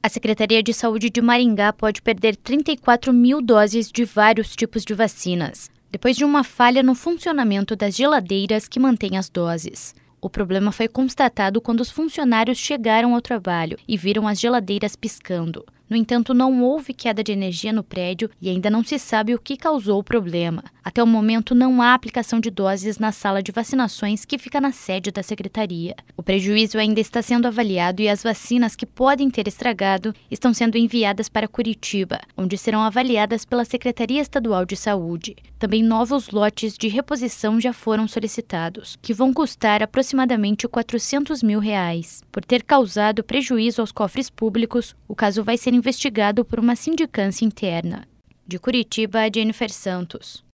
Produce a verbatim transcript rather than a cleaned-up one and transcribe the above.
A Secretaria de Saúde de Maringá pode perder trinta e quatro mil doses de vários tipos de vacinas, depois de uma falha no funcionamento das geladeiras que mantêm as doses. O problema foi constatado quando os funcionários chegaram ao trabalho e viram as geladeiras piscando. No entanto, não houve queda de energia no prédio e ainda não se sabe o que causou o problema. Até o momento, não há aplicação de doses na sala de vacinações que fica na sede da Secretaria. O prejuízo ainda está sendo avaliado e as vacinas que podem ter estragado estão sendo enviadas para Curitiba, onde serão avaliadas pela Secretaria Estadual de Saúde. Também novos lotes de reposição já foram solicitados, que vão custar aproximadamente quatrocentos mil reais. Por ter causado prejuízo aos cofres públicos, o caso vai ser investigado por uma sindicância interna. De Curitiba, Jennifer Santos.